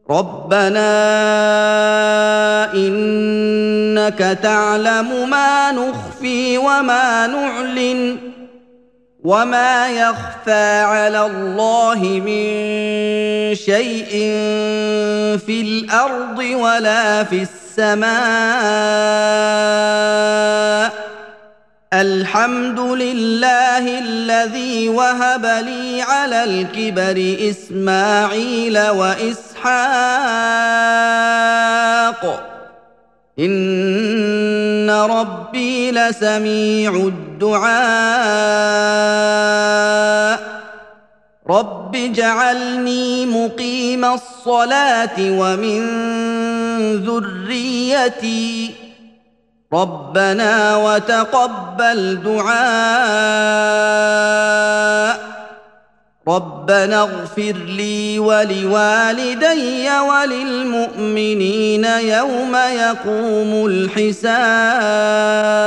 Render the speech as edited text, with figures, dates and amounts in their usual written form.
ربنا إنك تعلم ما نخفي وما نعلن وما يخفى على الله من شيء في الأرض ولا في السماء الحمد لله الذي وهب لي على الكبر إسماعيل وإسحاق إن ربي لسميع الدعاء رب اجعلني مقيم الصلاة ومن ذريتي ربنا وتقبل دعاء ربنا اغفر لي ولوالدي وللمؤمنين يوم يقوم الحساب